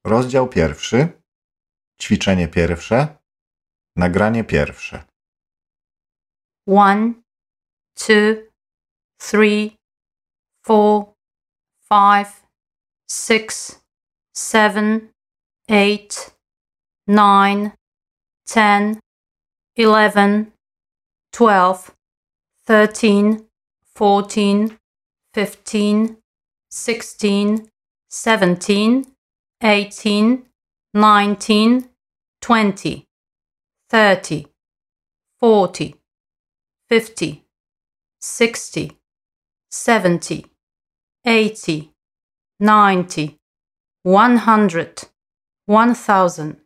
Rozdział pierwszy. Ćwiczenie pierwsze. Nagranie pierwsze. 1, 2, 3, 4, 5, 6, 7, 8, 9, 10, 11, 12, 13, 14, 15, 16, 17, 18, 19, 20, 30, 40, 50, 60, 70, 80, 90, 100, 1000,